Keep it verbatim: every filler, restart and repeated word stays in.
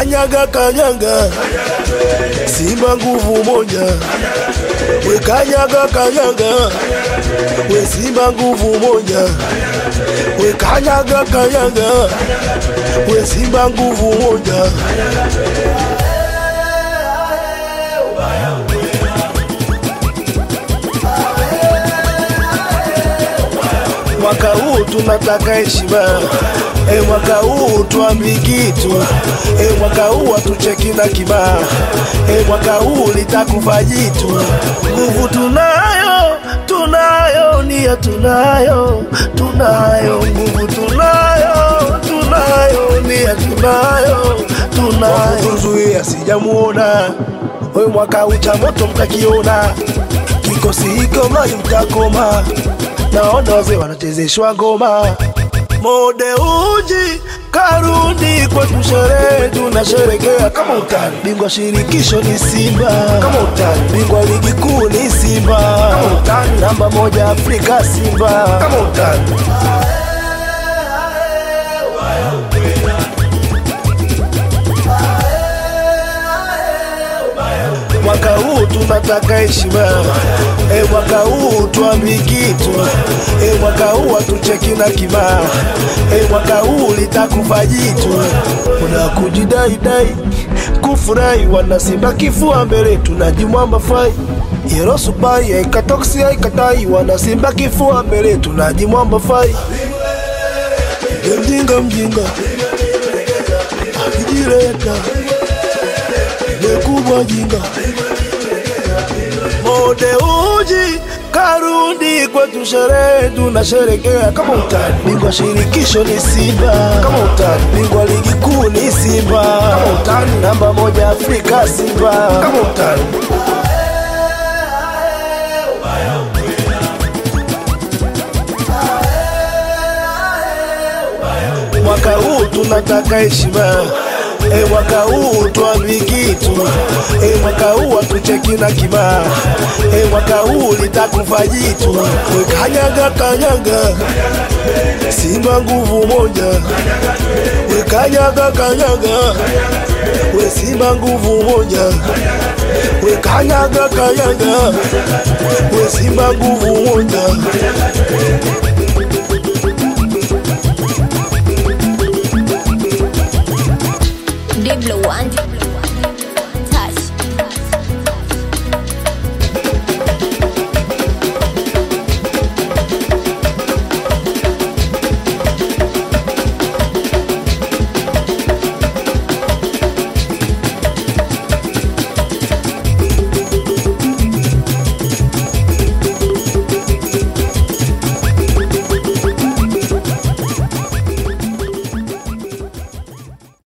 kanyaga kanyaga, Simba nguvu moja. We kanyaga kanyaga, we Simba nguvu moja. We kanyaga kanyaga, we Simba nguvu moja. Mwaka huu tunataka heshima, e mwaka huu tuambi kitu, e mwaka huu atucheki na kibaa, e mwaka huu litakufa jitu. Nguvu tunayo, tunayo, nia tunayo, tunayo, nguvu tunayo, tunayo, nia tunayo, tunayo. Kuzuia sijamuona, we mwaka huu cha moto mtakiona, kikosi hiko mali mtakoma. Naona wazee wanachezeshwa ngoma. Mode uji karudi kwetu, sherehe tunasherekea. Kama utani bingwa shirikisho ni Simba, kama utani bingwa ligi kuu ni Simba, kama utani namba moja Afrika Simba, kama utani. Mwaka huu tunataka heshima, e mwaka huu tuambi kitu, e mwaka huu atucheki na kibaa, e mwaka huu litakufa jitu. Kuna kujidai dai, kufurahi, wana Simba kifua mbele, tunajimwamba fai. Yero subai, aikatoksi haikatai, wana Simba kifua mbele, tunajimwamba fai. Mjinga mjinga akijireta kubwa jinga. Mode uji karudi kwetu, sherehe tunasherekea. Kama utani bingwa shirikisho ni Simba, kama utani bingwa ligi kuu ni Simba, kama utani namba moja Afrika Simba, kama utani. Mwaka huu tunataka heshima, e mwaka huu tuambi kitu, e mwaka huu atucheki na kibaa, e mwaka huu litakufa jitu. We kanyaga kanyaga, Simba nguvu moja. We kanyaga kanyaga, we Simba nguvu moja. We kanyaga kanyaga, we Simba nguvu moja.